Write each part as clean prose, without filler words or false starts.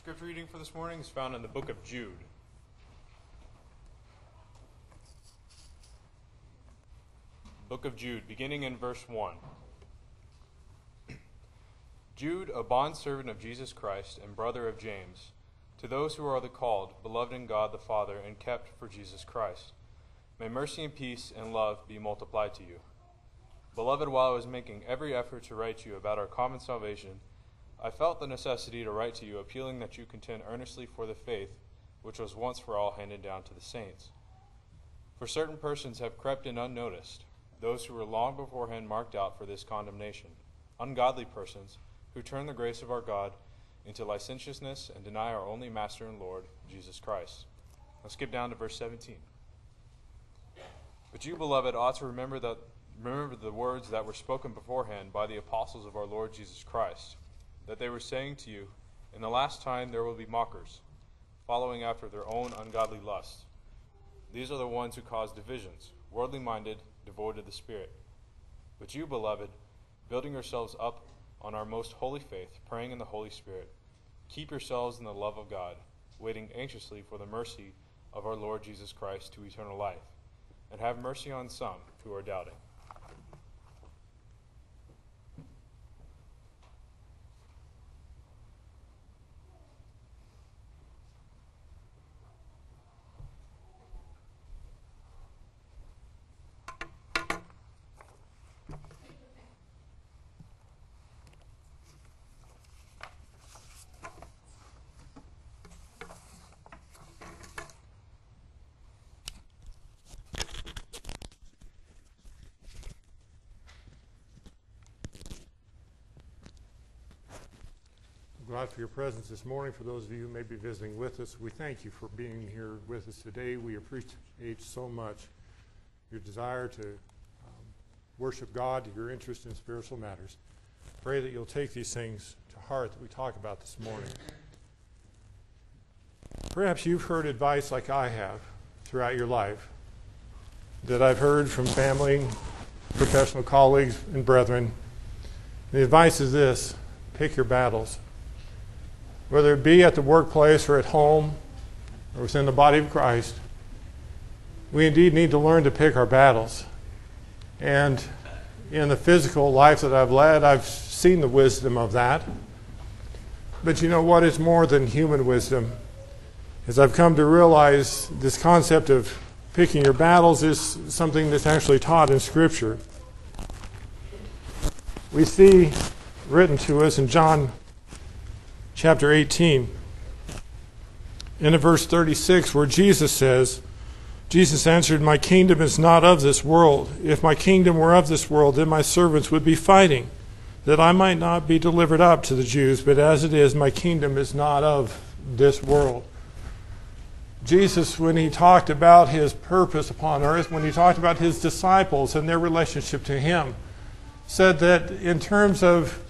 Scripture reading for this morning is found in the book of Jude. Book of Jude, beginning in verse 1. Jude, a bondservant of Jesus Christ and brother of James, to those who are the called, beloved in God the Father, and kept for Jesus Christ, may mercy and peace and love be multiplied to you. Beloved, while I was making every effort to write to you about our common salvation, I felt the necessity to write to you, appealing that you contend earnestly for the faith which was once for all handed down to the saints. For certain persons have crept in unnoticed, those who were long beforehand marked out for this condemnation, ungodly persons who turn the grace of our God into licentiousness and deny our only Master and Lord, Jesus Christ. Let's skip down to verse 17. But you, beloved, ought to remember the words that were spoken beforehand by the apostles of our Lord Jesus Christ, that they were saying to you, in the last time there will be mockers, following after their own ungodly lusts. These are the ones who cause divisions, worldly minded, devoid of the Spirit. But you, beloved, building yourselves up on our most holy faith, praying in the Holy Spirit, keep yourselves in the love of God, waiting anxiously for the mercy of our Lord Jesus Christ to eternal life, and have mercy on some who are doubting. God, for your presence this morning. For those of you who may be visiting with us, we thank you for being here with us today. We appreciate so much your desire to worship God, your interest in spiritual matters. Pray that you'll take these things to heart that we talk about this morning. Perhaps you've heard advice like I have throughout your life, that I've heard from family, professional colleagues, and brethren. The advice is this: pick your battles. Whether it be at the workplace or at home or within the body of Christ, we indeed need to learn to pick our battles. And in the physical life that I've led, I've seen the wisdom of that. But you know what is more than human wisdom? As I've come to realize, this concept of picking your battles is something that's actually taught in Scripture. We see written to us in John chapter 18, in verse 36, where Jesus answered, "My kingdom is not of this world. If my kingdom were of this world, then my servants would be fighting, that I might not be delivered up to the Jews. But as it is, my kingdom is not of this world." Jesus, when he talked about his purpose upon earth, when he talked about his disciples and their relationship to him, said that in terms of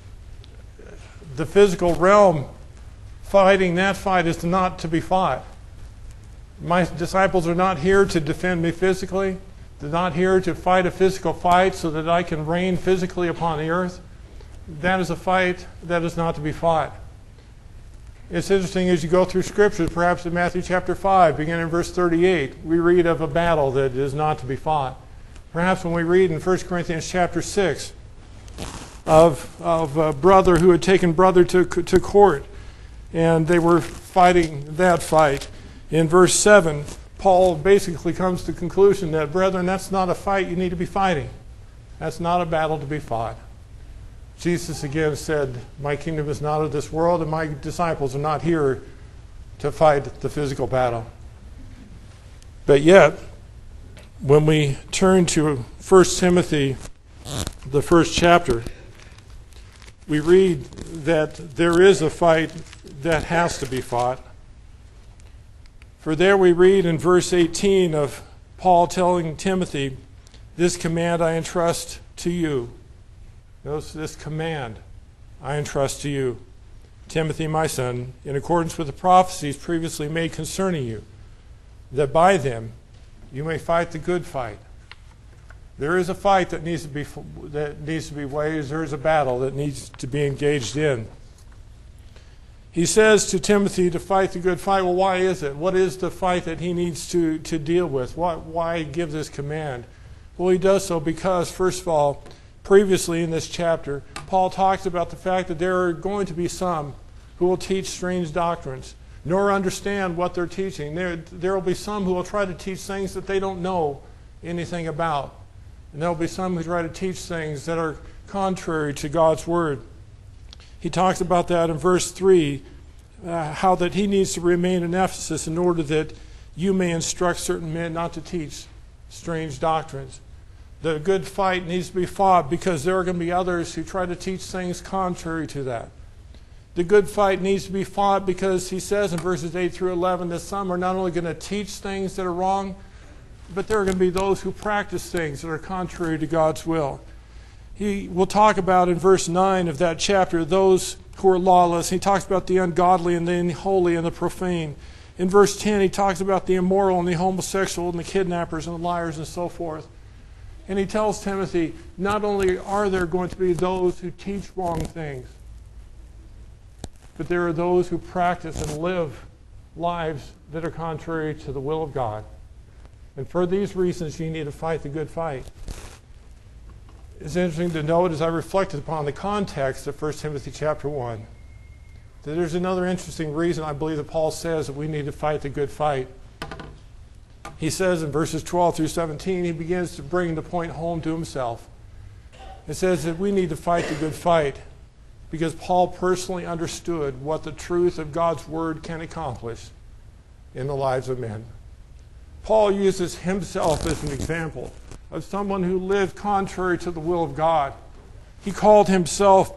the physical realm, fighting that fight is not to be fought. My disciples are not here to defend me physically. They're not here to fight a physical fight so that I can reign physically upon the earth. That is a fight that is not to be fought. It's interesting as you go through Scripture, perhaps in Matthew chapter 5, beginning in verse 38, we read of a battle that is not to be fought. Perhaps when we read in 1 Corinthians chapter 6, of a brother who had taken brother to court, and they were fighting that fight. In verse 7, Paul basically comes to the conclusion that, brethren, that's not a fight you need to be fighting. That's not a battle to be fought. Jesus again said, "My kingdom is not of this world, and my disciples are not here to fight the physical battle." But yet, when we turn to 1 Timothy, the first chapter, we read that there is a fight that has to be fought. For there we read in verse 18 of Paul telling Timothy, "This command I entrust to you." Notice this command I entrust to you, Timothy, my son, in accordance with the prophecies previously made concerning you, that by them you may fight the good fight. There is a fight that needs to be waged. There is a battle that needs to be engaged in. He says to Timothy to fight the good fight. Well, why is it? What is the fight that he needs to deal with? Why give this command? Well, he does so because, first of all, previously in this chapter, Paul talks about the fact that there are going to be some who will teach strange doctrines, nor understand what they're teaching. There will be some who will try to teach things that they don't know anything about. And there will be some who try to teach things that are contrary to God's Word. He talks about that in verse 3, how that he needs to remain in Ephesus in order that you may instruct certain men not to teach strange doctrines. The good fight needs to be fought because there are going to be others who try to teach things contrary to that. The good fight needs to be fought because he says in verses 8 through 11 that some are not only going to teach things that are wrong, but there are going to be those who practice things that are contrary to God's will. He will talk about in verse 9 of that chapter those who are lawless. He talks about the ungodly and the unholy and the profane. In verse 10, he talks about the immoral and the homosexual and the kidnappers and the liars and so forth. And he tells Timothy, not only are there going to be those who teach wrong things, but there are those who practice and live lives that are contrary to the will of God. And for these reasons, you need to fight the good fight. It's interesting to note as I reflected upon the context of 1 Timothy chapter 1, that there's another interesting reason I believe that Paul says that we need to fight the good fight. He says in verses 12 through 17, he begins to bring the point home to himself. It says that we need to fight the good fight because Paul personally understood what the truth of God's Word can accomplish in the lives of men. Paul uses himself as an example of someone who lived contrary to the will of God. He called himself,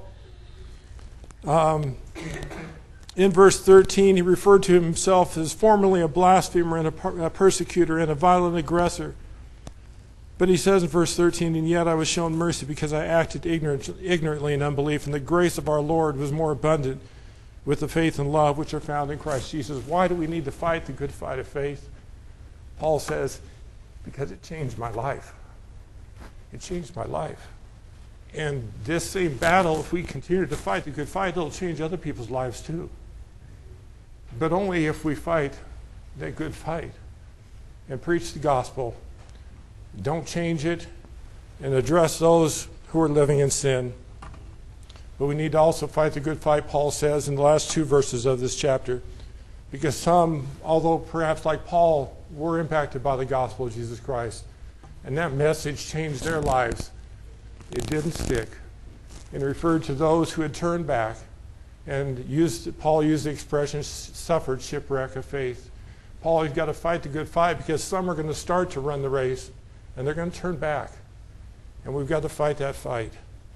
in verse 13, he referred to himself as formerly a blasphemer and a persecutor and a violent aggressor. But he says in verse 13, and yet I was shown mercy because I acted ignorantly in unbelief, and the grace of our Lord was more abundant with the faith and love which are found in Christ Jesus. Why do we need to fight the good fight of faith? Paul says, because it changed my life. It changed my life. And this same battle, if we continue to fight the good fight, it'll change other people's lives too. But only if we fight that good fight and preach the gospel, don't change it, and address those who are living in sin. But we need to also fight the good fight, Paul says in the last two verses of this chapter, because some, although perhaps like Paul, were impacted by the gospel of Jesus Christ, and that message changed their lives. It didn't stick. And referred to those who had turned back and Paul used the expression, suffered shipwreck of faith. Paul, you've got to fight the good fight because some are going to start to run the race and they're going to turn back. And we've got to fight that fight.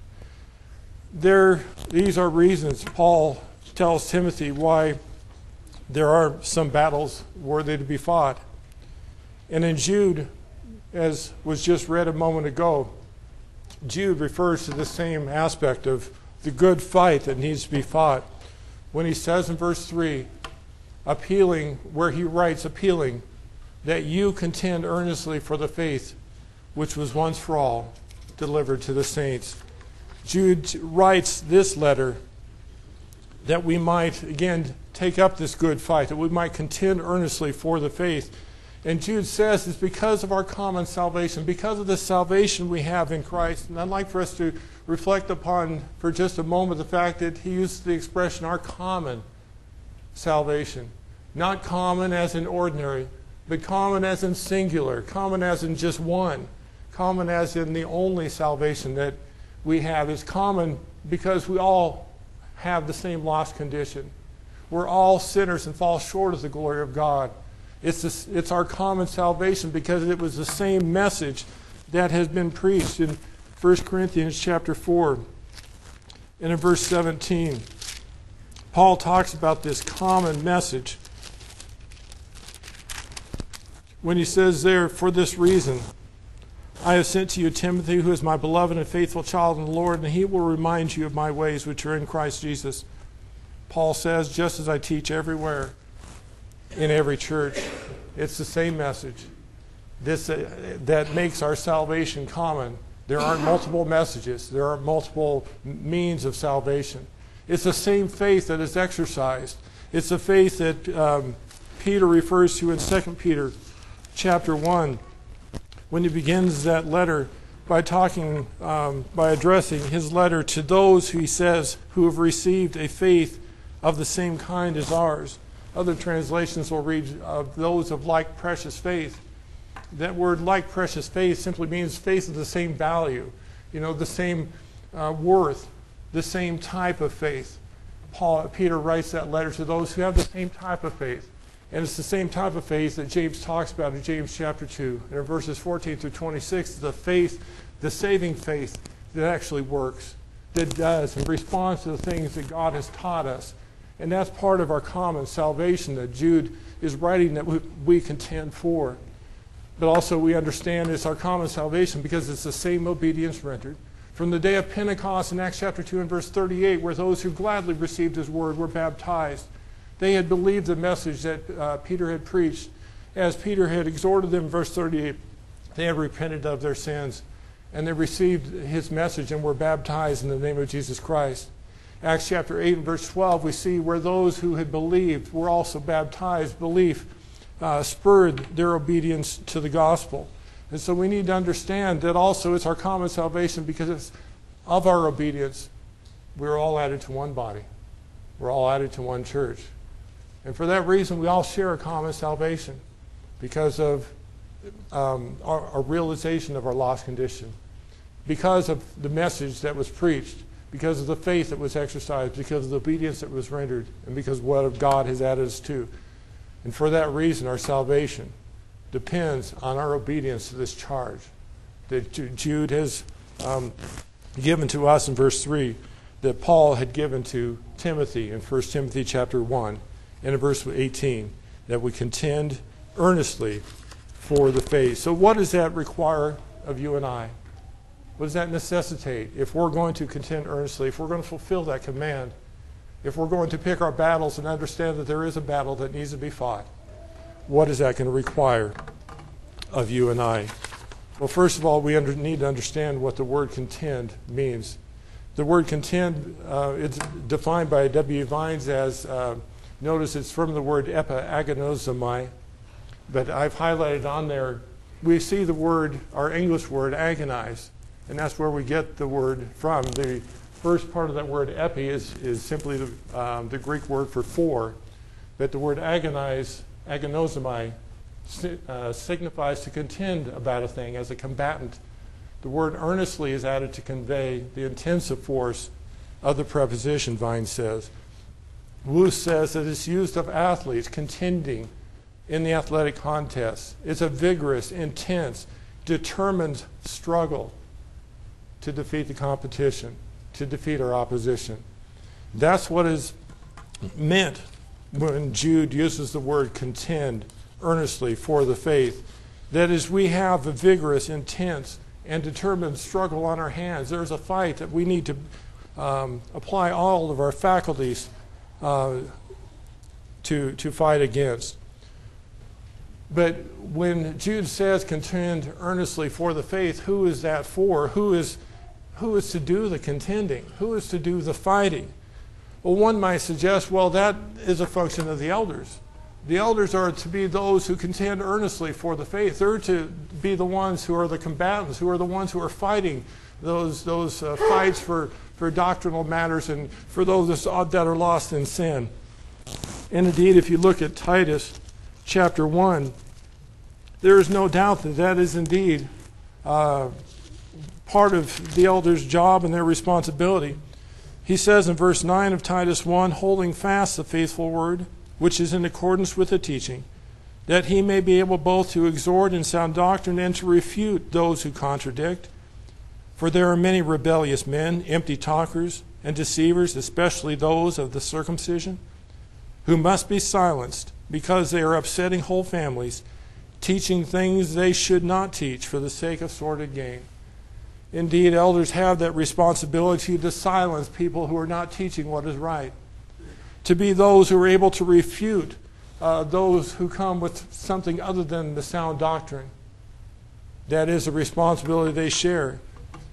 These are reasons Paul tells Timothy why there are some battles worthy to be fought. And in Jude, as was just read a moment ago, Jude refers to the same aspect of the good fight that needs to be fought when he says in verse 3, appealing, where he writes, appealing, that you contend earnestly for the faith which was once for all delivered to the saints. Jude writes this letter that we might, again, take up this good fight, that we might contend earnestly for the faith. And Jude says it's because of our common salvation, because of the salvation we have in Christ. And I'd like for us to reflect upon for just a moment the fact that he used the expression our common salvation. Not common as in ordinary, but common as in singular, common as in just one, common as in the only salvation that we have is common because we all have the same lost condition. We're all sinners and fall short of the glory of God. It's our common salvation because it was the same message that has been preached in 1 Corinthians chapter 4 and in verse 17. Paul talks about this common message when he says there, for this reason, I have sent to you Timothy, who is my beloved and faithful child in the Lord, and he will remind you of my ways which are in Christ Jesus. Paul says, just as I teach everywhere, in every church, it's the same message. That makes our salvation common. There aren't multiple messages. There are multiple means of salvation. It's the same faith that is exercised. It's the faith that Peter refers to in 2 Peter chapter 1 when he begins that letter by addressing his letter to those who he says who have received a faith of the same kind as ours. Other translations will read those of like precious faith. That word like precious faith simply means faith of the same value, the same worth, the same type of faith. Peter writes that letter to those who have the same type of faith. And it's the same type of faith that James talks about in James chapter 2. And in verses 14 through 26, the faith, the saving faith that actually works, that does and responds to the things that God has taught us. And that's part of our common salvation that Jude is writing that we contend for. But also we understand it's our common salvation because it's the same obedience rendered. From the day of Pentecost in Acts chapter 2 and verse 38, where those who gladly received his word were baptized. They had believed the message that Peter had preached. As Peter had exhorted them in verse 38, they had repented of their sins. And they received his message and were baptized in the name of Jesus Christ. Acts chapter 8 and verse 12, we see where those who had believed were also baptized. Belief spurred their obedience to the gospel. And so we need to understand that also it's our common salvation because of our obedience, we're all added to one body. We're all added to one church. And for that reason, we all share a common salvation because of our realization of our lost condition, because of the message that was preached, because of the faith that was exercised, because of the obedience that was rendered, and because what God has added us to. And for that reason, our salvation depends on our obedience to this charge that Jude has given to us in verse 3, that Paul had given to Timothy in 1 Timothy chapter 1, and in verse 18, that we contend earnestly for the faith. So what does that require of you and I? What does that necessitate? If we're going to contend earnestly, if we're going to fulfill that command, if we're going to pick our battles and understand that there is a battle that needs to be fought, what is that going to require of you and I? Well, first of all, we need to understand what the word contend means. The word contend, it's defined by W. Vines as, notice it's from the word epiagonizomai, but I've highlighted on there, we see the word, our English word, agonize, and that's where we get the word from. The first part of that word epi is simply the Greek word for, but the word agonize, agonizomai, signifies to contend about a thing as a combatant. The word earnestly is added to convey the intensive force of the preposition, Vines says. Wuest says that it's used of athletes contending in the athletic contest. It's a vigorous, intense, determined struggle to defeat the competition, to defeat our opposition. That's what is meant when Jude uses the word contend earnestly for the faith. That is, we have a vigorous, intense, and determined struggle on our hands. There's a fight that we need to apply all of our faculties to fight against. But when Jude says contend earnestly for the faith, who is that for? Who is to do the contending? Who is to do the fighting? Well, one might suggest, well, that is a function of the elders. The elders are to be those who contend earnestly for the faith. They're to be the ones who are the combatants, who are the ones who are fighting those fights for doctrinal matters and for those that are lost in sin. And indeed, if you look at Titus chapter 1, there is no doubt that that is indeed part of the elders' job and their responsibility. He says in verse 9 of Titus 1, holding fast the faithful word, which is in accordance with the teaching, that he may be able both to exhort in sound doctrine and to refute those who contradict. For there are many rebellious men, empty talkers, and deceivers, especially those of the circumcision, who must be silenced because they are upsetting whole families, teaching things they should not teach for the sake of sordid gain. Indeed, elders have that responsibility to silence people who are not teaching what is right, to be those who are able to refute those who come with something other than the sound doctrine. That is a responsibility they share.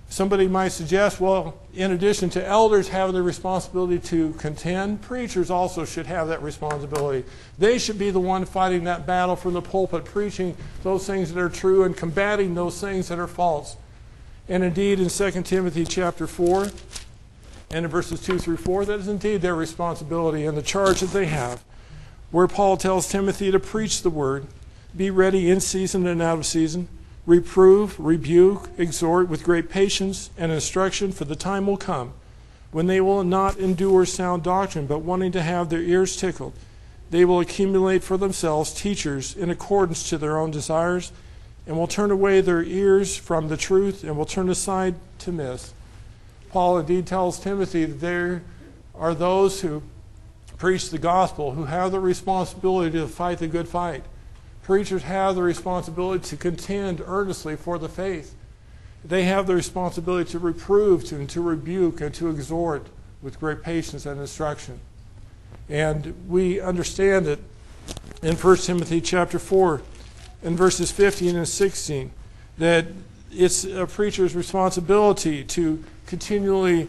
Somebody might suggest, well, in addition to elders having the responsibility to contend, preachers also should have that responsibility. They should be the one fighting that battle from the pulpit, preaching those things that are true and combating those things that are false. And indeed, in 2 Timothy chapter 4, and in verses 2 through 4, that is indeed their responsibility and the charge that they have, where Paul tells Timothy to preach the word, be ready in season and out of season, reprove, rebuke, exhort with great patience and instruction, for the time will come when they will not endure sound doctrine, but wanting to have their ears tickled, they will accumulate for themselves teachers in accordance to their own desires, and will turn away their ears from the truth and will turn aside to myths. Paul indeed tells Timothy that there are those who preach the gospel who have the responsibility to fight the good fight. Preachers have the responsibility to contend earnestly for the faith. They have the responsibility to reprove, to rebuke, and to exhort with great patience and instruction. And we understand it in 1 Timothy chapter 4 and verses 15 and 16 that it's a preacher's responsibility to continually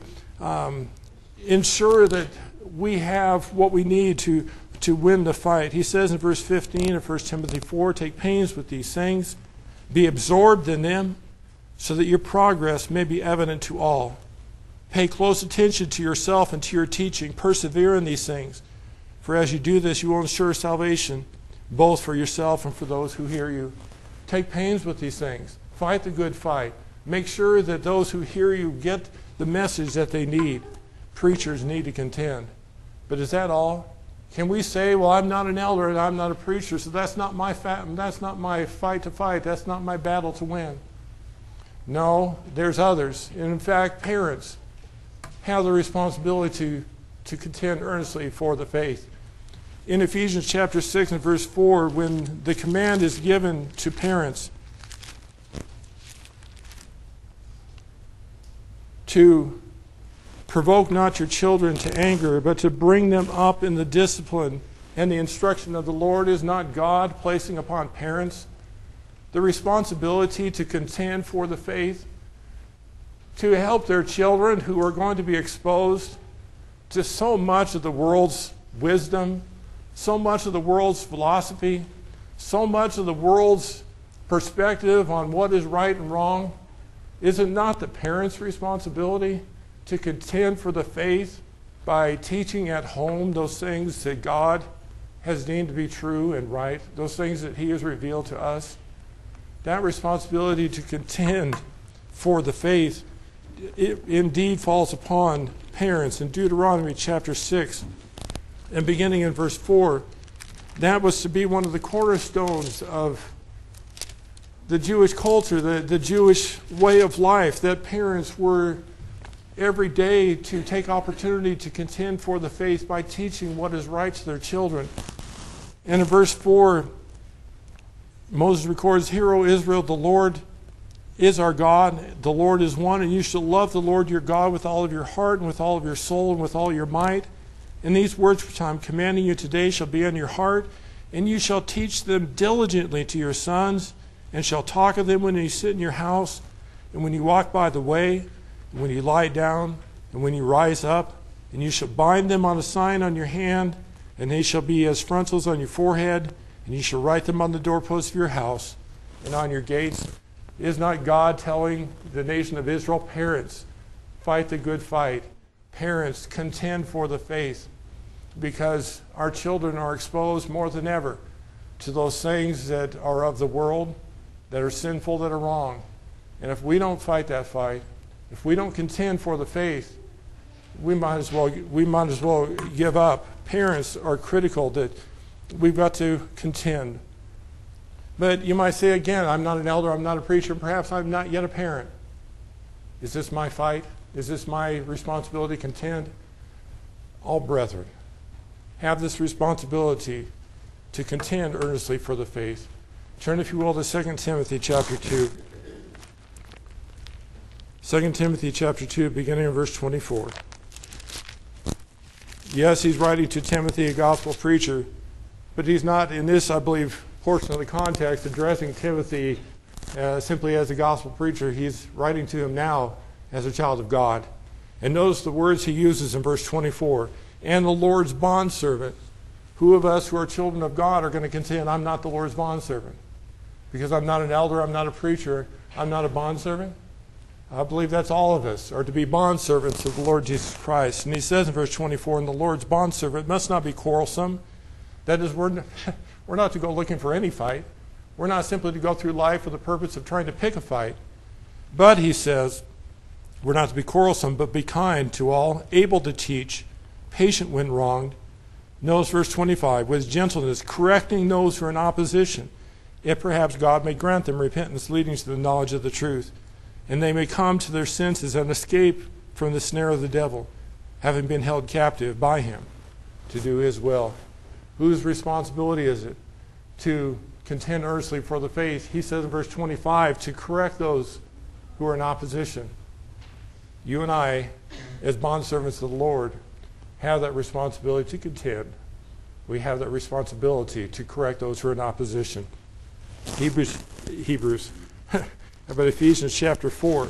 ensure that we have what we need to win the fight. He says in verse 15 of 1 Timothy 4, take pains with these things, be absorbed in them, so that your progress may be evident to all. Pay close attention to yourself and to your teaching. Persevere in these things, for as you do this, you will ensure salvation, both for yourself and for those who hear you. Take pains with these things. Fight the good fight. Make sure that those who hear you get the message that they need. Preachers need to contend. But is that all? Can we say, well, I'm not an elder and I'm not a preacher, so that's not my fight to fight. That's not my battle to win. No, there's others. And in fact, parents have the responsibility to contend earnestly for the faith. In Ephesians chapter 6 and verse 4, when the command is given to parents to provoke not your children to anger, but to bring them up in the discipline and the instruction of the Lord, is not God placing upon parents the responsibility to contend for the faith, to help their children who are going to be exposed to so much of the world's wisdom, so much of the world's philosophy, so much of the world's perspective on what is right and wrong? Is it not the parents' responsibility to contend for the faith by teaching at home those things that God has deemed to be true and right, those things that He has revealed to us? That responsibility to contend for the faith, it indeed falls upon parents. In Deuteronomy chapter 6 and beginning in verse 4, that was to be one of the cornerstones of the Jewish culture, the Jewish way of life, that parents were every day to take opportunity to contend for the faith by teaching what is right to their children. And in verse 4, Moses records, "Hear, O Israel, the Lord is our God, the Lord is one, and you shall love the Lord your God with all of your heart and with all of your soul and with all your might. And these words which I am commanding you today shall be on your heart, and you shall teach them diligently to your sons, and shall talk of them when you sit in your house, and when you walk by the way, and when you lie down, and when you rise up. And you shall bind them on a sign on your hand, and they shall be as frontals on your forehead, and you shall write them on the doorposts of your house and on your gates." Is not God telling the nation of Israel, parents, fight the good fight. Parents, contend for the faith, because our children are exposed more than ever to those things that are of the world, that are sinful, that are wrong. And if we don't fight that fight, if we don't contend for the faith, we might as well give up. Parents are critical that we've got to contend. But you might say again, I'm not an elder, I'm not a preacher, perhaps I'm not yet a parent. Is this my fight? Is this my responsibility to contend? All brethren have this responsibility to contend earnestly for the faith. Turn, if you will, to 2 Timothy chapter 2. 2 Timothy chapter 2, beginning in verse 24. Yes, he's writing to Timothy, a gospel preacher, but he's not, in this, I believe, portion of the context, addressing Timothy simply as a gospel preacher. He's writing to him now as a child of God. And notice the words he uses in verse 24. And the Lord's bondservant. Who of us who are children of God are going to contend, I'm not the Lord's bondservant? Because I'm not an elder, I'm not a preacher, I'm not a bondservant? I believe that's all of us, are to be bondservants of the Lord Jesus Christ. And he says in verse 24, and the Lord's bondservant must not be quarrelsome. That is, we're not to go looking for any fight. We're not simply to go through life for the purpose of trying to pick a fight. But, he says, we're not to be quarrelsome, but be kind to all, able to teach, patient when wronged. Notice verse 25, with gentleness, correcting those who are in opposition, if perhaps God may grant them repentance leading to the knowledge of the truth, and they may come to their senses and escape from the snare of the devil, having been held captive by him to do his will. Whose responsibility is it to contend earnestly for the faith? He says in verse 25, to correct those who are in opposition. You and I, as bondservants of the Lord, have that responsibility to contend. We have that responsibility to correct those who are in opposition. But Ephesians chapter 4,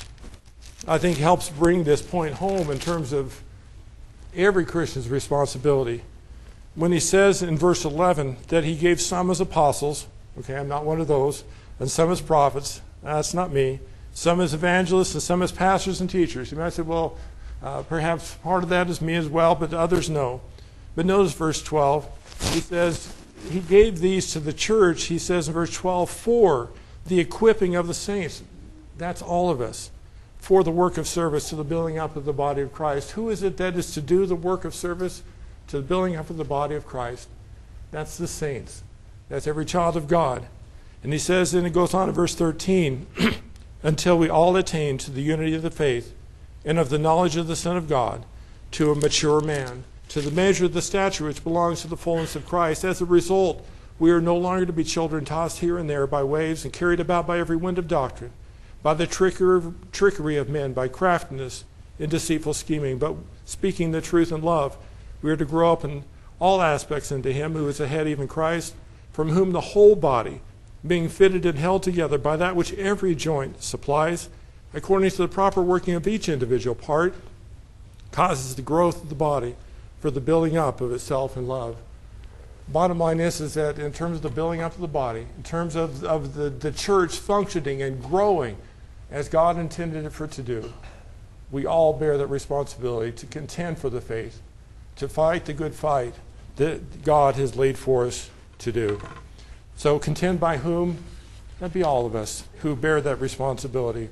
I think helps bring this point home in terms of every Christian's responsibility. When he says in verse 11 that he gave some as apostles, okay, I'm not one of those, and some as prophets, that's not me, some as evangelists and some as pastors and teachers. You might say, well, perhaps part of that is me as well, but others no. But notice verse 12, he says, he gave these to the church, he says in verse 12, for the equipping of the saints. That's all of us. For the work of service to the building up of the body of Christ. Who is it that is to do the work of service to the building up of the body of Christ? That's the saints. That's every child of God. And he says, and it goes on in verse 13, until we all attain to the unity of the faith and of the knowledge of the Son of God, to a mature man, to the measure of the stature which belongs to the fullness of Christ. As a result, we are no longer to be children tossed here and there by waves and carried about by every wind of doctrine, by the trickery of men, by craftiness and deceitful scheming, but speaking the truth in love. We are to grow up in all aspects into him who is the head, even Christ, from whom the whole body, being fitted and held together by that which every joint supplies, according to the proper working of each individual part, causes the growth of the body for the building up of itself in love. Bottom line is that in terms of the building up of the body, in terms of the church functioning and growing as God intended it for it to do, we all bear that responsibility to contend for the faith, to fight the good fight that God has laid for us to do. So contend by whom? That'd be all of us who bear that responsibility.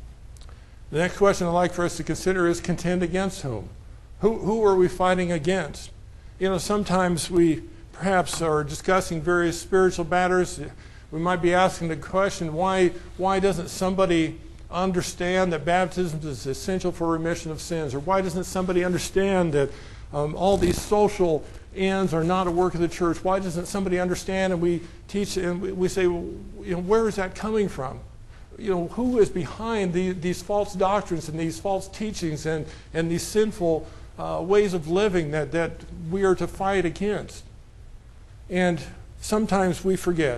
The next question I'd like for us to consider is contend against whom? Who are we fighting against? You know, sometimes we perhaps are discussing various spiritual matters. We might be asking the question, why doesn't somebody understand that baptism is essential for remission of sins? Or why doesn't somebody understand that all these social ends are not a work of the church? Why doesn't somebody understand? And we teach and we say, well, you know, where is that coming from? You know, who is behind these false doctrines and these false teachings and these sinful ways of living that we are to fight against? And sometimes we forget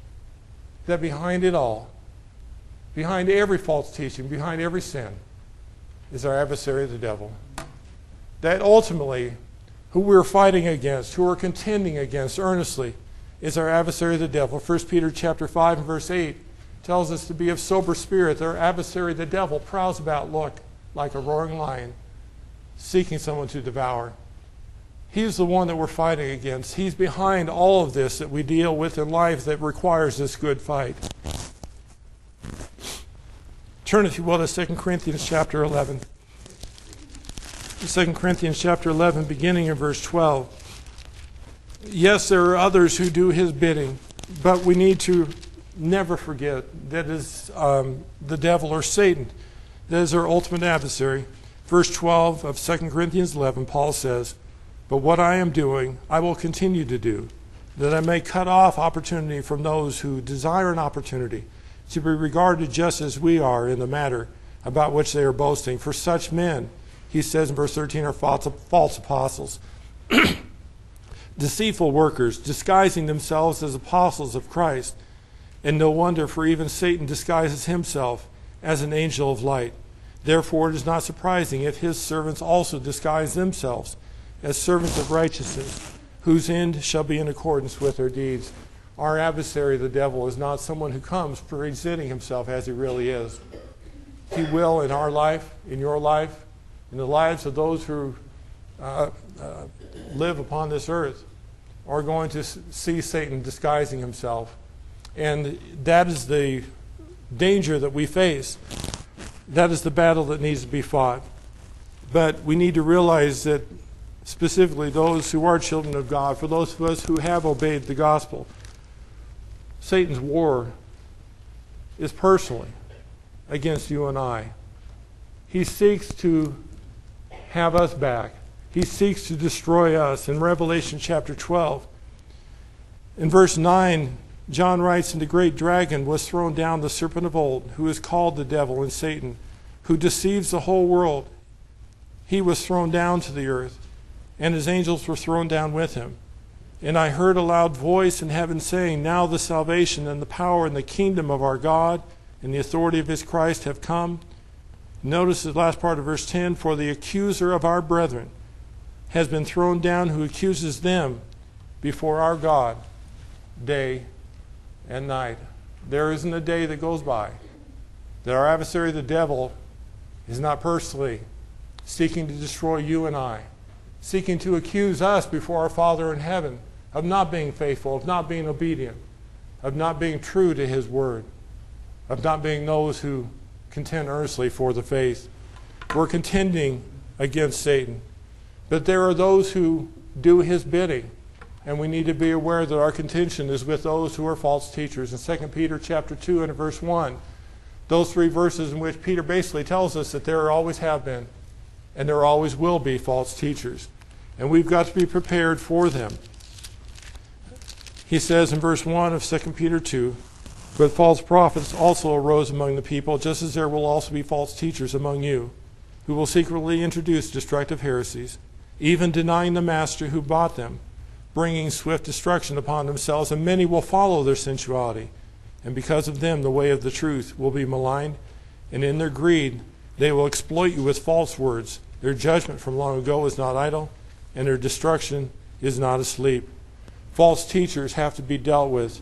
that behind it all, behind every false teaching, behind every sin, is our adversary, the devil. That ultimately, who we're fighting against, who we're contending against earnestly, is our adversary, the devil. 1 Peter chapter 5 and verse 8 tells us to be of sober spirit. Our adversary, the devil, prowls about, like a roaring lion, seeking someone to devour. He's the one that we're fighting against. He's behind all of this that we deal with in life that requires this good fight. Turn, if you will, to 2 Corinthians chapter 11. 2 Corinthians chapter 11, beginning in verse 12. Yes, there are others who do his bidding, but we need to never forget that is the devil or Satan. That is our ultimate adversary. Verse 12 of 2 Corinthians 11, Paul says, but what I am doing, I will continue to do, that I may cut off opportunity from those who desire an opportunity to be regarded just as we are in the matter about which they are boasting. For such men, he says in verse 13, are false apostles, deceitful workers, disguising themselves as apostles of Christ. And no wonder, for even Satan disguises himself as an angel of light. Therefore it is not surprising if his servants also disguise themselves as servants of righteousness, whose end shall be in accordance with their deeds. Our adversary, the devil, is not someone who comes presenting himself as he really is. He will in our life, in your life, in the lives of those who live upon this earth, are going to see Satan disguising himself. And that is the danger that we face. That is the battle that needs to be fought. But we need to realize that specifically those who are children of God, for those of us who have obeyed the gospel, Satan's war is personally against you and I. He seeks to have us back. He seeks to destroy us. In Revelation chapter 12, in verse 9, John writes, "And the great dragon was thrown down, the serpent of old, who is called the devil and Satan, who deceives the whole world. He was thrown down to the earth, and his angels were thrown down with him. And I heard a loud voice in heaven saying, Now the salvation and the power and the kingdom of our God and the authority of his Christ have come." Notice the last part of verse 10, "For the accuser of our brethren has been thrown down, who accuses them before our God day and night." There isn't a day that goes by that our adversary, the devil, is not personally seeking to destroy you and I, seeking to accuse us before our Father in heaven of not being faithful, of not being obedient, of not being true to his word, of not being those who contend earnestly for the faith. We're contending against Satan. But there are those who do his bidding, and we need to be aware that our contention is with those who are false teachers. In 2 Peter chapter 2 and verse 1, those three verses in which Peter basically tells us that there always have been and there always will be false teachers. And we've got to be prepared for them. He says in verse 1 of 2 Peter 2, "But false prophets also arose among the people, just as there will also be false teachers among you, who will secretly introduce destructive heresies, even denying the master who bought them, bringing swift destruction upon themselves, and many will follow their sensuality. And because of them the way of the truth will be maligned, and in their greed they will exploit you with false words. Their judgment from long ago is not idle, and their destruction is not asleep." False teachers have to be dealt with.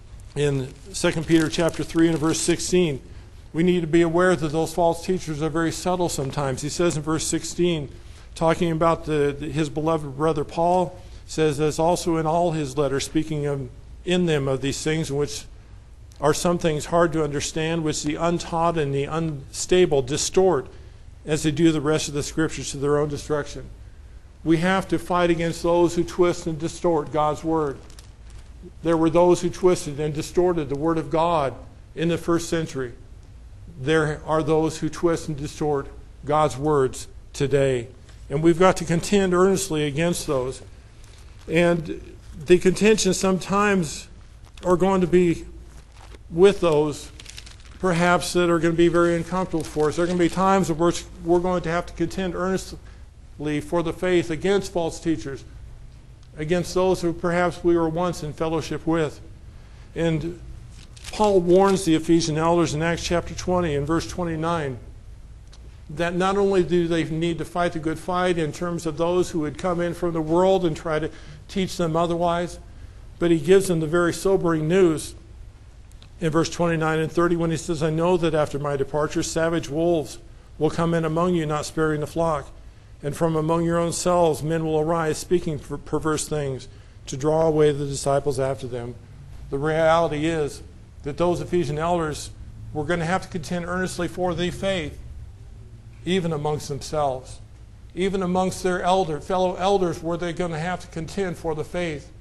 In 2 Peter chapter 3 and verse 16, we need to be aware that those false teachers are very subtle sometimes. He says in verse 16, talking about his beloved brother Paul, says, "As also in all his letters, speaking in them of these things, in which are some things hard to understand, which the untaught and the unstable distort, as they do the rest of the scriptures to their own destruction." We have to fight against those who twist and distort God's word. There were those who twisted and distorted the word of God in the first century. There are those who twist and distort God's words today. And we've got to contend earnestly against those. And the contention sometimes are going to be with those perhaps that are going to be very uncomfortable for us. There are going to be times in which we're going to have to contend earnestly for the faith against false teachers, against those who perhaps we were once in fellowship with. And Paul warns the Ephesian elders in Acts chapter 20 and verse 29 that not only do they need to fight the good fight in terms of those who would come in from the world and try to teach them otherwise, but he gives them the very sobering news in verse 29 and 30 when he says, "I know that after my departure savage wolves will come in among you, not sparing the flock. And from among your own selves men will arise, speaking perverse things, to draw away the disciples after them." The reality is that those Ephesian elders were going to have to contend earnestly for the faith, even amongst themselves. Even amongst their fellow elders were they going to have to contend for the faith.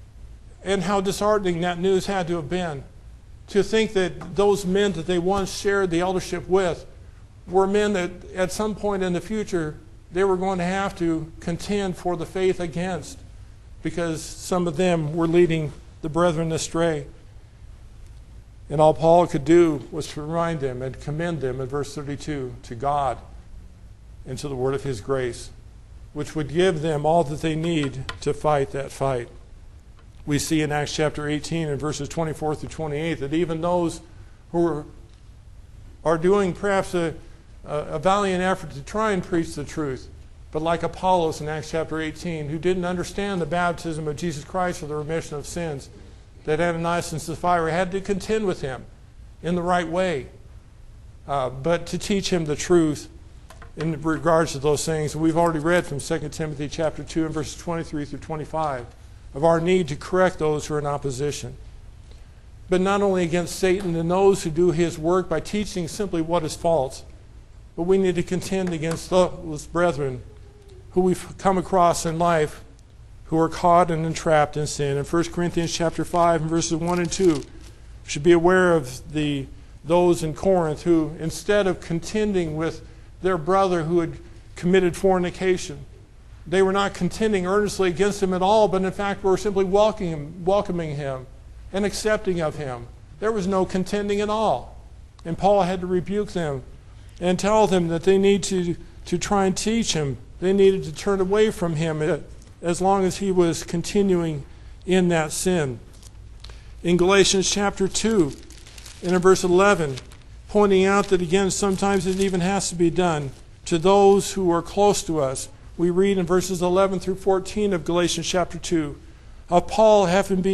And how disheartening that news had to have been, to think that those men that they once shared the eldership with were men that at some point in the future they were going to have to contend for the faith against, because some of them were leading the brethren astray. And all Paul could do was to remind them and commend them in verse 32 to God and to the word of his grace, which would give them all that they need to fight that fight. We see in Acts chapter 18 and verses 24 through 28 that even those who are doing perhaps a valiant effort to try and preach the truth. But like Apollos in Acts chapter 18, who didn't understand the baptism of Jesus Christ for the remission of sins, that Ananias and Sapphira had to contend with him in the right way, but to teach him the truth in regards to those things. And we've already read from 2 Timothy chapter 2 and verses 23 through 25 of our need to correct those who are in opposition. But not only against Satan and those who do his work by teaching simply what is false, but we need to contend against those brethren who we've come across in life who are caught and entrapped in sin. In 1 Corinthians chapter 5 and verses 1 and 2, we should be aware of those in Corinth who, instead of contending with their brother who had committed fornication, they were not contending earnestly against him at all, but in fact were simply welcoming him and accepting of him. There was no contending at all. And Paul had to rebuke them and tell them that they need to try and teach him. They needed to turn away from him as long as he was continuing in that sin. In Galatians chapter 2, in verse 11, pointing out that again, sometimes it even has to be done to those who are close to us. We read in verses 11 through 14 of Galatians chapter 2, of Paul having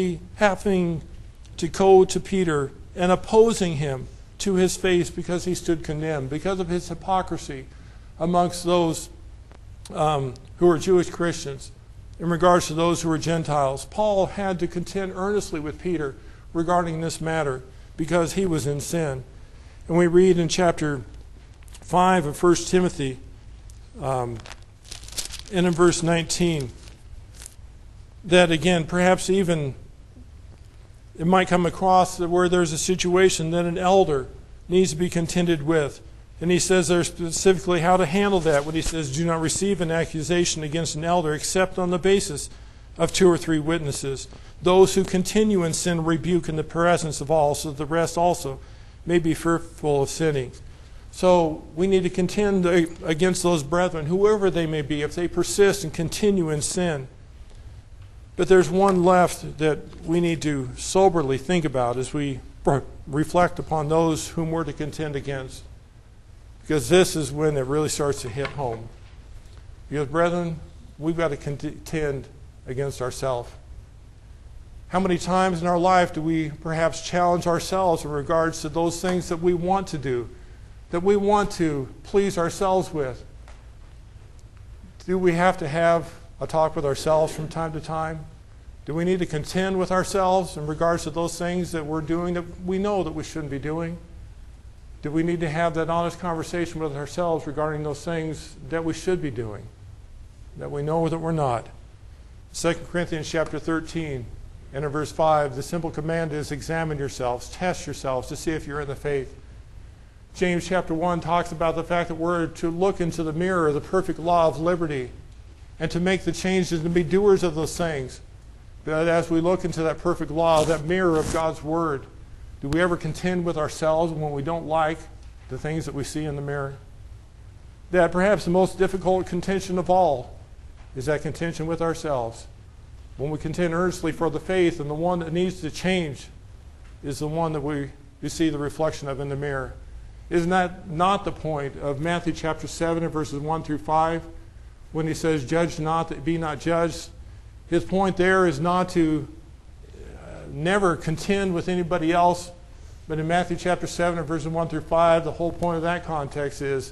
to go to Peter and opposing him to his face because he stood condemned, because of his hypocrisy amongst those who are Jewish Christians in regards to those who are Gentiles. Paul had to contend earnestly with Peter regarding this matter because he was in sin. And we read in chapter 5 of 1 Timothy and in verse 19 that again, perhaps even it might come across where there's a situation that an elder needs to be contended with. And he says there specifically how to handle that when he says, do not receive an accusation against an elder except on the basis of 2 or 3 witnesses. Those who continue in sin rebuke in the presence of all, so that the rest also may be fearful of sinning. So we need to contend against those brethren, whoever they may be, if they persist and continue in sin. But there's one left that we need to soberly think about as we reflect upon those whom we're to contend against. Because this is when it really starts to hit home. Because, brethren, we've got to contend against ourselves. How many times in our life do we perhaps challenge ourselves in regards to those things that we want to do, that we want to please ourselves with? Do we have to have a talk with ourselves from time to time? Do we need to contend with ourselves in regards to those things that we're doing that we know that we shouldn't be doing? Do we need to have that honest conversation with ourselves regarding those things that we should be doing, that we know that we're not? 2 Corinthians chapter 13 and in verse 5, the simple command is examine yourselves, test yourselves to see if you're in the faith. James chapter 1 talks about the fact that we're to look into the mirror of the perfect law of liberty and to make the changes and be doers of those things. But as we look into that perfect law, that mirror of God's Word, do we ever contend with ourselves when we don't like the things that we see in the mirror? That perhaps the most difficult contention of all is that contention with ourselves. When we contend earnestly for the faith, and the one that needs to change is the one that we see the reflection of in the mirror. Isn't that not the point of Matthew chapter 7 and verses 1 through 5 when he says, judge not that be not judged? His point there is not to never contend with anybody else, but in Matthew chapter 7 and verses 1 through 5, the whole point of that context is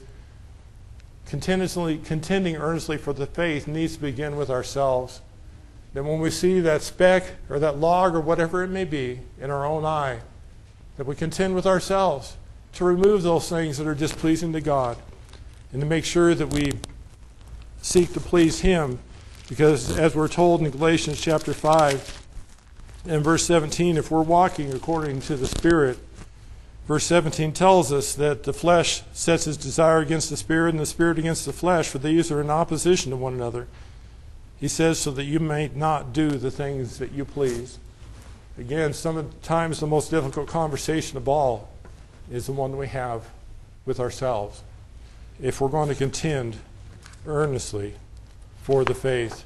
contending earnestly for the faith needs to begin with ourselves. That when we see that speck or that log or whatever it may be in our own eye, that we contend with ourselves to remove those things that are displeasing to God and to make sure that we seek to please Him. Because as we're told in Galatians chapter 5 and verse 17, if we're walking according to the Spirit, verse 17 tells us that the flesh sets his desire against the Spirit and the Spirit against the flesh, for these are in opposition to one another. He says, so that you may not do the things that you please. Again, sometimes the most difficult conversation of all is the one that we have with ourselves. If we're going to contend earnestly for the faith.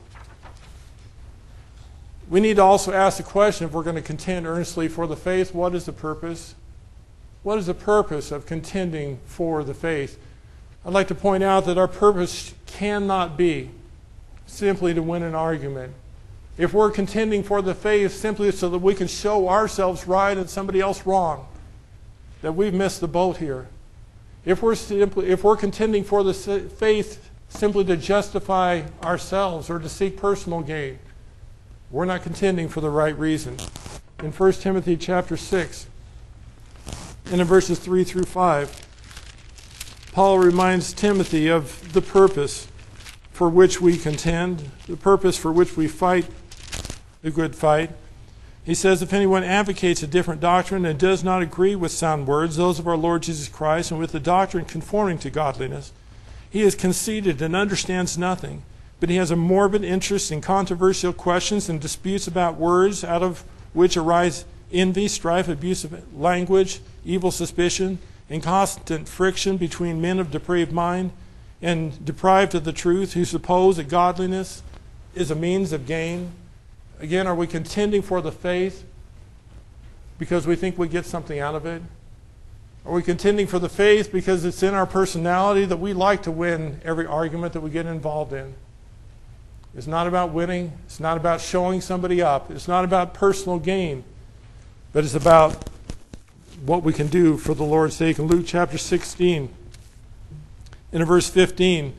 We need to also ask the question, if we're going to contend earnestly for the faith, what is the purpose? What is the purpose of contending for the faith? I'd like to point out that our purpose cannot be simply to win an argument. If we're contending for the faith simply so that we can show ourselves right and somebody else wrong, that we've missed the boat here. If we're contending for the faith simply to justify ourselves or to seek personal gain, we're not contending for the right reason. In 1 Timothy chapter 6, and in verses 3 through 5, Paul reminds Timothy of the purpose for which we contend, the purpose for which we fight the good fight. He says, if anyone advocates a different doctrine and does not agree with sound words, those of our Lord Jesus Christ, and with the doctrine conforming to godliness, he is conceited and understands nothing, but he has a morbid interest in controversial questions and disputes about words, out of which arise envy, strife, abusive language, evil suspicion, and constant friction between men of depraved mind and deprived of the truth, who suppose that godliness is a means of gain. Again, are we contending for the faith because we think we get something out of it? Are we contending for the faith because it's in our personality that we like to win every argument that we get involved in? It's not about winning. It's not about showing somebody up. It's not about personal gain. But it's about what we can do for the Lord's sake. In Luke chapter 16, in verse 15,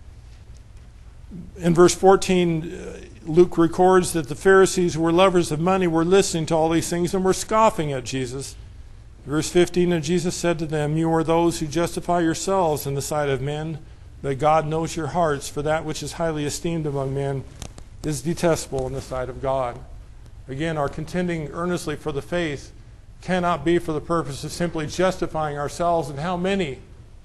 in verse 14, Luke records that the Pharisees, who were lovers of money, were listening to all these things and were scoffing at Jesus. Verse 15, and Jesus said to them, you are those who justify yourselves in the sight of men, but God knows your hearts, for that which is highly esteemed among men is detestable in the sight of God. Again, our contending earnestly for the faith cannot be for the purpose of simply justifying ourselves. And how many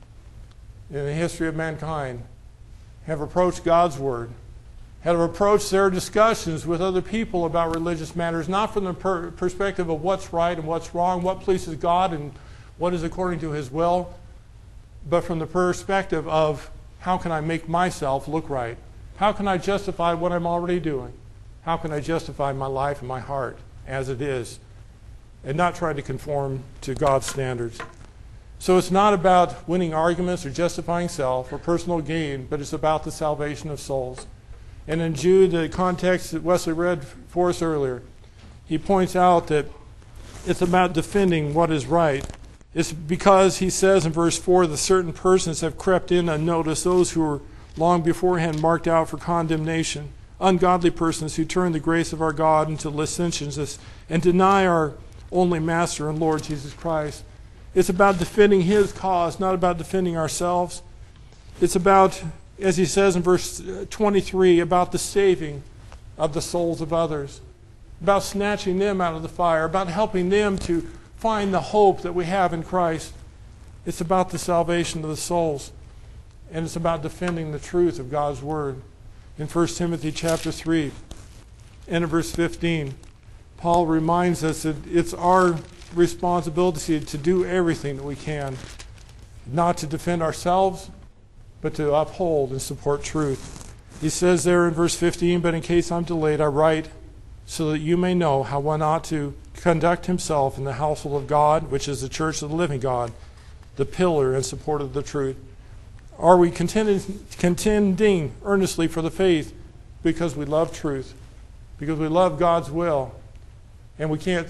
in the history of mankind have approached God's Word, have approached their discussions with other people about religious matters, not from the perspective of what's right and what's wrong, what pleases God and what is according to His will, but from the perspective of how can I make myself look right? How can I justify what I'm already doing? How can I justify my life and my heart as it is, and not try to conform to God's standards? So it's not about winning arguments or justifying self or personal gain, but it's about the salvation of souls. And in Jude, the context that Wesley read for us earlier, he points out that it's about defending what is right. It's because he says in verse 4 that certain persons have crept in unnoticed, those who were long beforehand marked out for condemnation, ungodly persons who turn the grace of our God into licentiousness and deny our only Master and Lord Jesus Christ. It's about defending His cause, not about defending ourselves. It's about, as he says in verse 23, about the saving of the souls of others, about snatching them out of the fire, about helping them to find the hope that we have in Christ. It's about the salvation of the souls, and it's about defending the truth of God's Word. In 1 Timothy chapter 3 and in verse 15, Paul reminds us that it's our responsibility to do everything that we can, not to defend ourselves, but to uphold and support truth. He says there in verse 15, but in case I'm delayed, I write so that you may know how one ought to conduct himself in the household of God, which is the church of the living God, the pillar and support of the truth. Are we contending earnestly for the faith because we love truth, because we love God's will, and we can't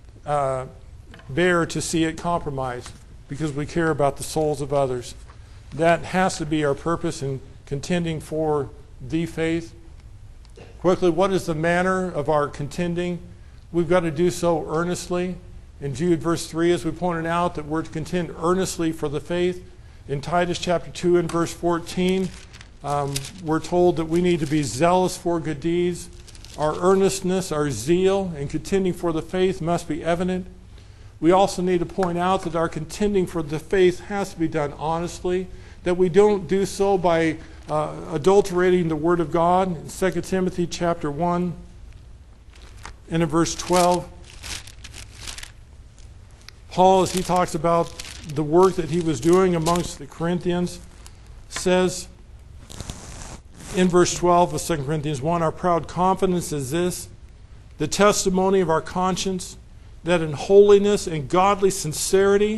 bear to see it compromised because we care about the souls of others? That has to be our purpose in contending for the faith. Quickly, what is the manner of our contending? We've got to do so earnestly. In Jude verse 3, as we pointed out, that we're to contend earnestly for the faith. In Titus chapter 2 and verse 14, we're told that we need to be zealous for good deeds. Our earnestness, our zeal in contending for the faith must be evident. We also need to point out that our contending for the faith has to be done honestly, that we don't do so by adulterating the Word of God. In 2 Timothy chapter 1 and in verse 12, Paul, as he talks about the work that he was doing amongst the Corinthians, says in verse 12 of 2 Corinthians 1, our proud confidence is this, the testimony of our conscience, that in holiness and godly sincerity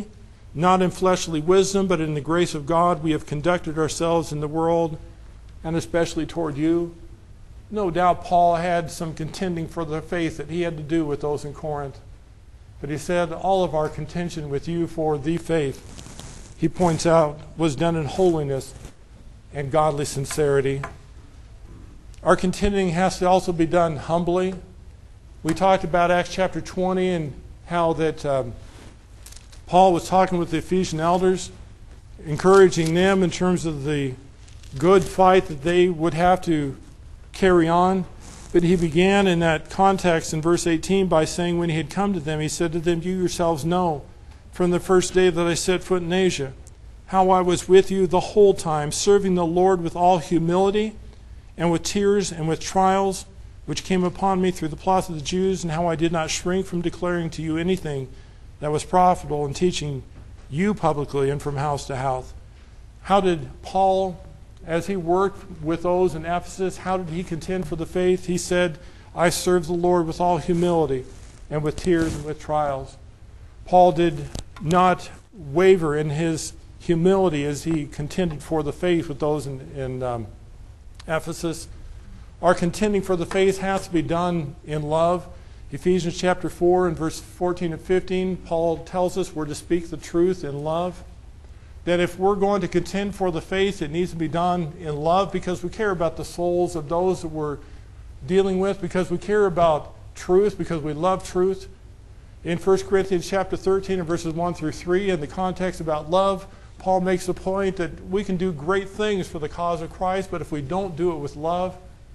not in fleshly wisdom, but in the grace of God, we have conducted ourselves in the world, and especially toward you. No doubt Paul had some contending for the faith that he had to do with those in Corinth. But he said, all of our contention with you for the faith, he points out, was done in holiness and godly sincerity. Our contending has to also be done humbly. We talked about Acts chapter 20 and how that Paul was talking with the Ephesian elders, encouraging them in terms of the good fight that they would have to carry on. But he began in that context in verse 18 by saying, when he had come to them, he said to them, you yourselves know from the first day that I set foot in Asia, how I was with you the whole time, serving the Lord with all humility and with tears and with trials, which came upon me through the plots of the Jews, and how I did not shrink from declaring to you anything that was profitable in teaching you publicly and from house to house. How did Paul, as he worked with those in Ephesus, how did he contend for the faith? He said, I serve the Lord with all humility and with tears and with trials. Paul did not waver in his humility as he contended for the faith with those in Ephesus. Our contending for the faith has to be done in love. Ephesians chapter 4 and verse 14 and 15, Paul tells us we're to speak the truth in love. That if we're going to contend for the faith, it needs to be done in love because we care about the souls of those that we're dealing with, because we care about truth, because we love truth. In 1 Corinthians chapter 13 and verses 1 through 3, in the context about love, Paul makes the point that we can do great things for the cause of Christ, but if we don't do it with love,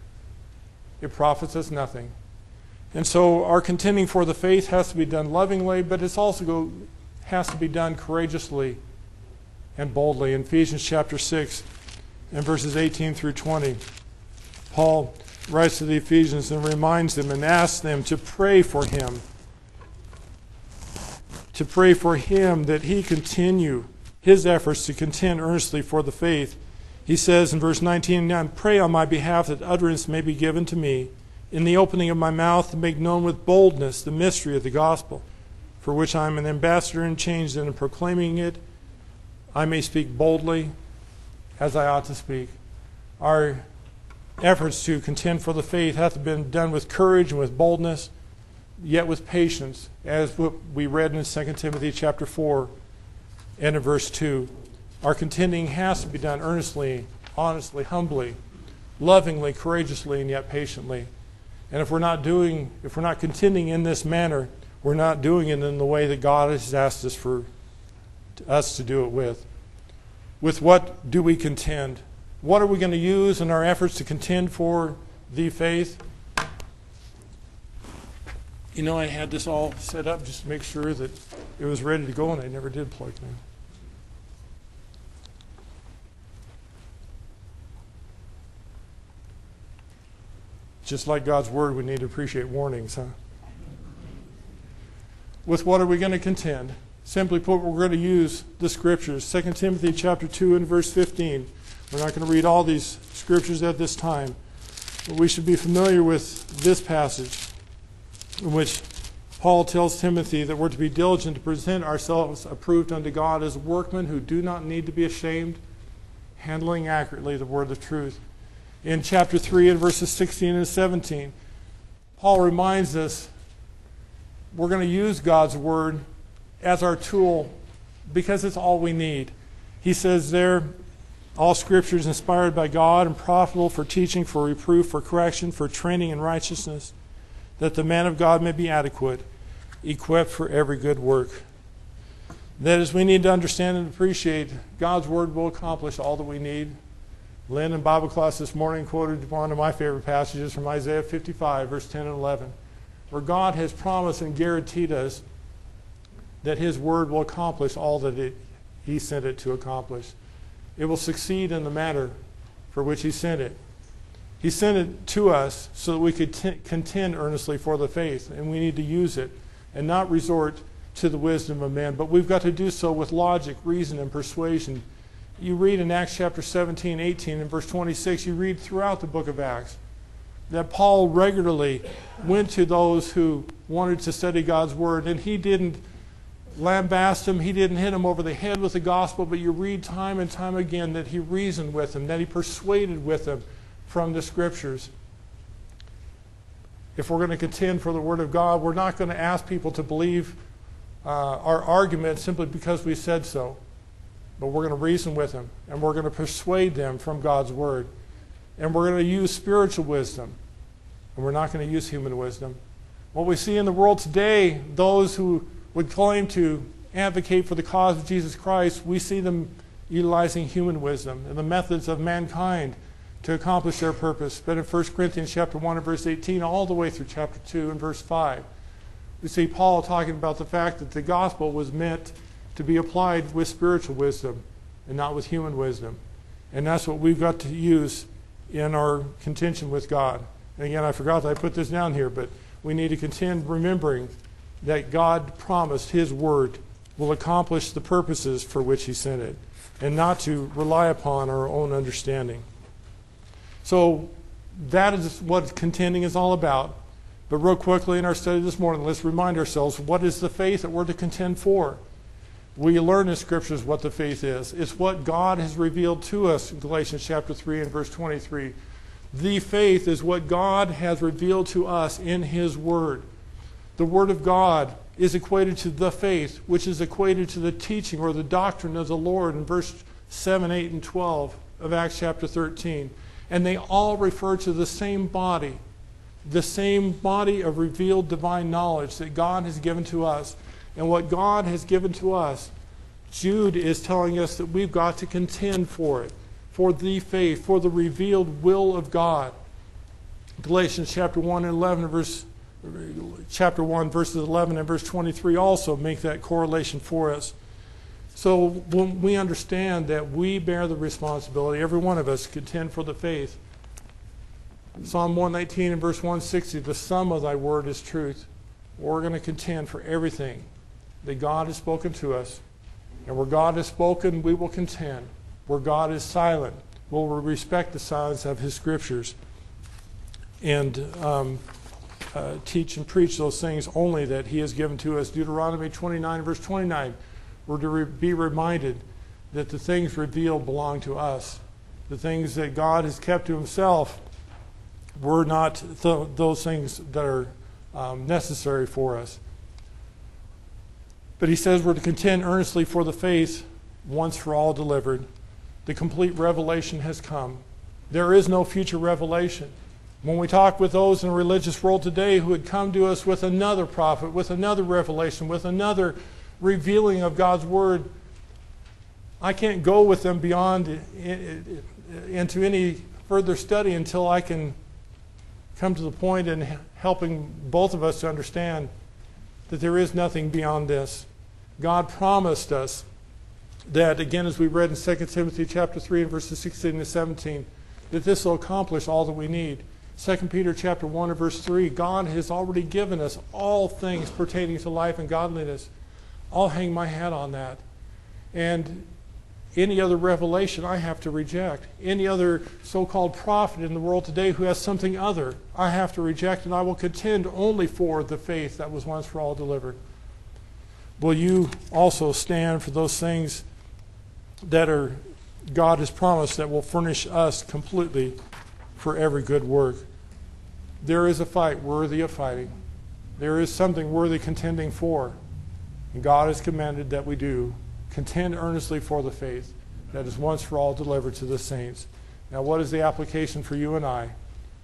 it profits us nothing. And so our contending for the faith has to be done lovingly, but it also has to be done courageously and boldly. In Ephesians chapter 6 and verses 18 through 20, Paul writes to the Ephesians and reminds them and asks them to pray for him. To pray for him that he continue his efforts to contend earnestly for the faith. He says in verse 19, pray on my behalf that utterance may be given to me in the opening of my mouth to make known with boldness the mystery of the gospel, for which I am an ambassador in chains, and in proclaiming it I may speak boldly as I ought to speak. Our efforts to contend for the faith have to be done with courage and with boldness, yet with patience, as what we read in 2 Timothy chapter 4 and in verse 2. Our contending has to be done earnestly, honestly, humbly, lovingly, courageously, and yet patiently. And if we're not contending in this manner, we're not doing it in the way that God has asked us to do it with. With what do we contend? What are we going to use in our efforts to contend for the faith? You know, I had this all set up just to make sure that it was ready to go, and I never did plug it in. Just like God's Word, we need to appreciate warnings, huh? With what are we going to contend? Simply put, we're going to use the Scriptures. 2 Timothy chapter 2 and verse 15. We're not going to read all these Scriptures at this time. But we should be familiar with this passage in which Paul tells Timothy that we're to be diligent to present ourselves approved unto God as workmen who do not need to be ashamed, handling accurately the word of truth. In chapter 3 and verses 16 and 17, Paul reminds us we're going to use God's Word as our tool because it's all we need. He says there, all Scripture is inspired by God and profitable for teaching, for reproof, for correction, for training in righteousness, that the man of God may be adequate, equipped for every good work. That is, we need to understand and appreciate God's Word will accomplish all that we need. Lynn in Bible class this morning quoted one of my favorite passages from Isaiah 55, verse 10 and 11, where God has promised and guaranteed us that His Word will accomplish all that He sent it to accomplish. It will succeed in the manner for which He sent it. He sent it to us so that we could contend earnestly for the faith, and we need to use it and not resort to the wisdom of men. But we've got to do so with logic, reason, and persuasion. You read in Acts chapter 17, 18, and verse 26, you read throughout the book of Acts that Paul regularly went to those who wanted to study God's Word, and he didn't lambast him. He didn't hit him over the head with the gospel, but you read time and time again that he reasoned with him, that he persuaded with him from the Scriptures. If we're going to contend for the Word of God, we're not going to ask people to believe our argument simply because we said so. But we're going to reason with them, and we're going to persuade them from God's Word. And we're going to use spiritual wisdom, and we're not going to use human wisdom. What we see in the world today, those who would claim to advocate for the cause of Jesus Christ, we see them utilizing human wisdom and the methods of mankind to accomplish their purpose. But in 1 Corinthians chapter 1 and verse 18, all the way through chapter 2 and verse 5, we see Paul talking about the fact that the gospel was meant to be applied with spiritual wisdom and not with human wisdom. And that's what we've got to use in our contention with God. And again, I forgot that I put this down here, but we need to contend remembering that God promised His Word will accomplish the purposes for which He sent it, and not to rely upon our own understanding. So that is what contending is all about. But real quickly in our study this morning, let's remind ourselves, what is the faith that we're to contend for? We learn in Scriptures what the faith is. It's what God has revealed to us in Galatians chapter 3 and verse 23. The faith is what God has revealed to us in His Word. The Word of God is equated to the faith, which is equated to the teaching or the doctrine of the Lord in verse 7, 8, and 12 of Acts chapter 13. And they all refer to the same body of revealed divine knowledge that God has given to us. And what God has given to us, Jude is telling us that we've got to contend for it, for the faith, for the revealed will of God. Galatians chapter 1 and 11 chapter 1 verses 11 and verse 23 also make that correlation for us. So when we understand that we bear the responsibility, every one of us, contend for the faith. Psalm 119 and verse 160, the sum of thy word is truth. We're going to contend for everything that God has spoken to us. And where God has spoken, we will contend. Where God is silent, we'll respect the silence of His Scriptures and teach and preach those things only that He has given to us. Deuteronomy 29 verse 29, we're to be reminded that the things revealed belong to us. The things that God has kept to Himself were not those things that are necessary for us. But he says we're to contend earnestly for the faith once for all delivered. The complete revelation has come. There is no future revelation. When we talk with those in the religious world today who had come to us with another prophet, with another revelation, with another revealing of God's Word, I can't go with them beyond into any further study until I can come to the point in helping both of us to understand that there is nothing beyond this. God promised us that, again, as we read in 2 Timothy chapter 3 and verses 16 to 17, that this will accomplish all that we need. 2 Peter chapter 1 and verse 3, God has already given us all things pertaining to life and godliness. I'll hang my hat on that. And any other revelation I have to reject. Any other so-called prophet in the world today who has something other, I have to reject, and I will contend only for the faith that was once for all delivered. Will you also stand for those things that God has promised that will furnish us completely for every good work? There is a fight worthy of fighting. There is something worthy contending for. And God has commanded that we do. Contend earnestly for the faith that is once for all delivered to the saints. Now, what is the application for you and I?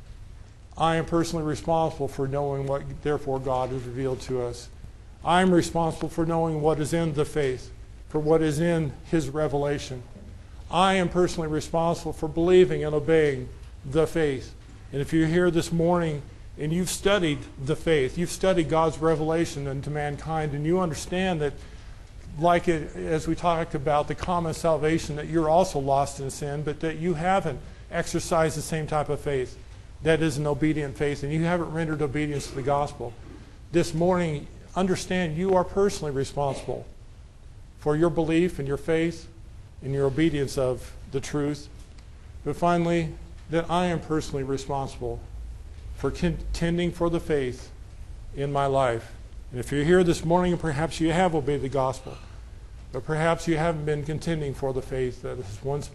I am personally responsible for knowing what, therefore, God has revealed to us. I am responsible for knowing what is in the faith, for what is in His revelation. I am personally responsible for believing and obeying the faith. And if you're here this morning and you've studied the faith, you've studied God's revelation unto mankind, and you understand that, like it, as we talked about the common salvation, that you're also lost in sin, but that you haven't exercised the same type of faith. That is an obedient faith, and you haven't rendered obedience to the gospel. This morning, understand you are personally responsible for your belief and your faith and your obedience of the truth. But finally, that I am personally responsible for contending for the faith in my life And if you're here this morning and perhaps you have obeyed the gospel, but perhaps you haven't been contending for the faith that has once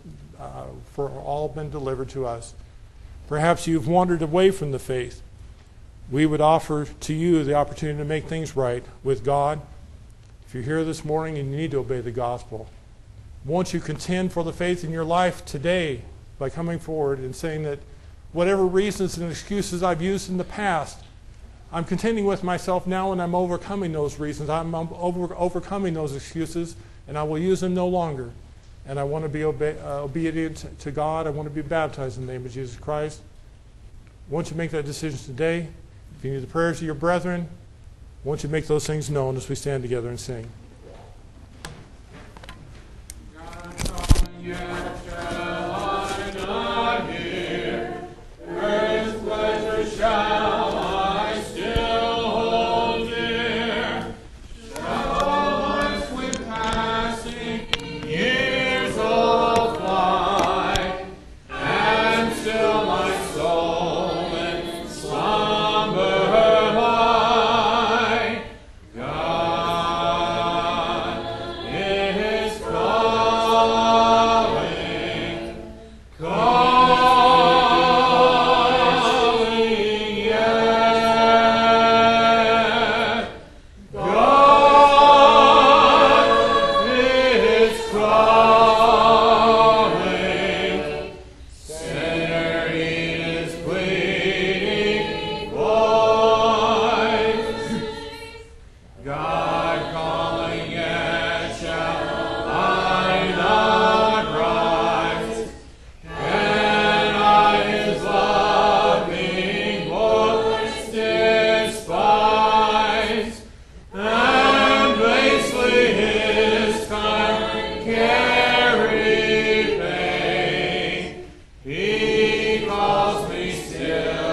for all been delivered to us, perhaps you've wandered away from the faith, we would offer to you the opportunity to make things right with God. If you're here this morning and you need to obey the gospel, won't you contend for the faith in your life today by coming forward and saying that whatever reasons and excuses I've used in the past, I'm contending with myself now and I'm overcoming those reasons. I'm overcoming those excuses, and I will use them no longer. And I want to be obedient to God. I want to be baptized in the name of Jesus Christ. Won't you make that decision today? If you need the prayers of your brethren, won't you make those things known as we stand together and sing? He calls me still.